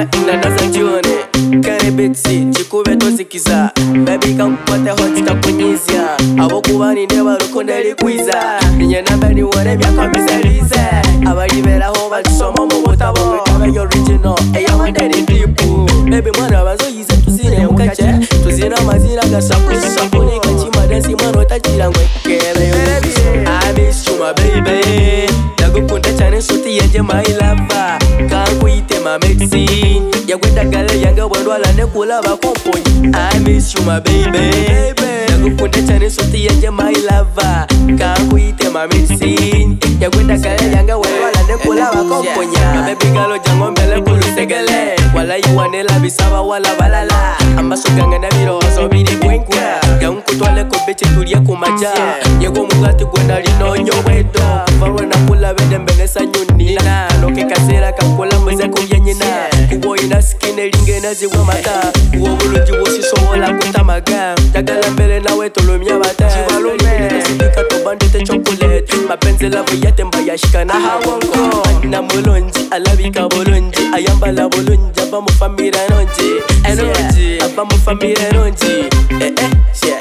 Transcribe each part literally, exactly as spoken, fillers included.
Asa ina nasa jione Kare bitsi chikube tozikiza Baby kankukwate hot takunyizya Abo kubani neba rukunde likwiza Ninye nambeni wone byakomizalize Abaliberaho balisoma mu butabo Mwetabe original eya wanderi ndipu Baby mwana bazo yize tuzine mukache Tuzina mazina gasakusaku Nikachima densi mwana tajira ngwekele I miss you my baby Ndagukunda cyane nshuti yanjye my lover Kankuyite my medicine Yagwenda gale yanga bwandwala nekulaba komponyi I miss you my baby Ndagukunda cyane nshuti yanjye my lover Kankuyite my medicine Yagwenda gale yanga bwandwala nekulaba komponyi Baby galo jango mbele kulusegele Wala yuwanela bisaba wala balala Amasuganga na birozo biri kwenkwa Yankutwale ko beche tulia kumaja Yego mugati gwenda lino nyowedo Kufarwe na kula bende mbenesa nyunina Noke kasera kakula mweze kubyanyina Kubo ina skine linge nazi wamata Kubo bulunji wosi sohola kutamaga Tagala mbele nawe tolumya bata Chivalume Nesipika tobande te chocolate Mapenzi lavu yate mbaya shika na hawongo Na mulunji alabika bulunji Ayamba la bulunji Aba mufamira nonji Energy Aba mufamira nonji Eh eh shit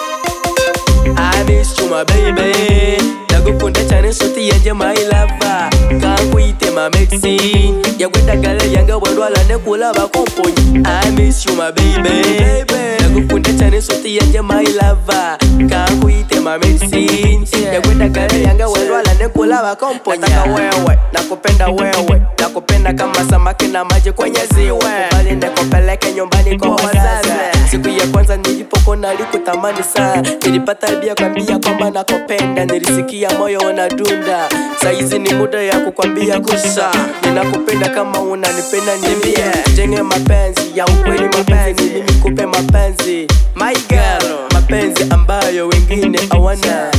I miss you my baby Ndagukunda cyane nshuti yanjye my lover Kankuyite my medicine Yagwenda gale yanga bwandwala nekulaba komponyi I miss you my baby Ndagukunda cyane nshuti yanjye my lover Kankuyite my medicine Yagwenda gale yanga bwandwala nekulaba komponyi Nataka wewe, nakupenda wewe Nakupenda kama samaki na maji kwenye ziwe Kubali nikupeleke nyumbani kwa wazazi Siku ya kwanza nilipokona nilikutamani sana Nilipata bia kwambia kwamba nakupenda Nilisikia moyo unadunda Saizi ni muda ya kukwambia kusa Ninakupenda kama unanipenda niambie Jenge mapenzi ya ukweli mapenzi Mimi kupe mapenzi My girl Mapenzi ambayo wengine hawana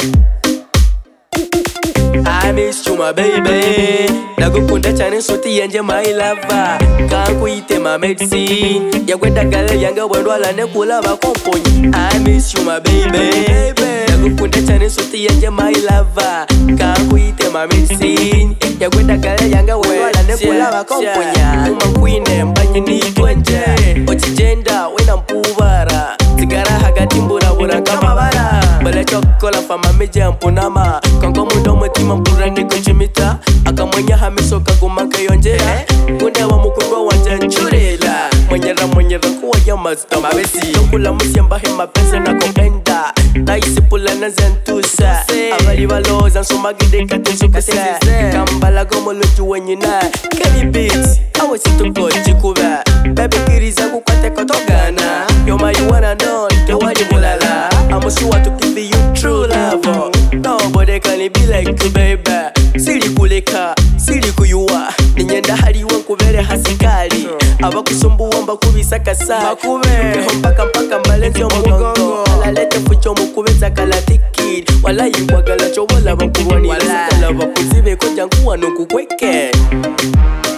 I miss you my baby Ndagukunda cyane nshuti yanjye my lover Kankuyite my medicine Yagwenda gale yanga bwandwala nekulaba komponyi I miss you my baby Ndagukunda cyane nshuti yanjye my lover Kankuyite my medicine Yagwenda gale yanga bwandwala nekulaba komponyi Uma kwine mbanye nitwenje Ochigenda wena mpubara Zigara hagati mburabura kamabara Bale chokola fama meje mpunama Kanko mundo mutima mpurane kuchimita Akamwenya hamiso kaguma kayonjera Kunde wa mukundwa wanje nchurela Mwenyera mwenyera kuwa ya mazda mabesi Tokula musiambahe mapenzi na kopenda Na isipula na zentusa Abali baloza nsumagide katensuka se Kambala gomo lunju wenyina Kali beats Awe situko chikuba Baby kiriza kukwate kotogana You're my one and all Tewali mulala I'm sure to give you true love Nobody can be like you baby Siri kuleka, siri kuyuwa Ninyenda hali wankubere hasikali Aba kusumbuwa mba kubisa kasa Makube Keho mpaka mpaka mbalenzi omugongo Alalete fucho mukubeza kalatiki Wala yiwagala chobola bankubwani Wala Sakala bakuzibe koja nkuwa nukukweke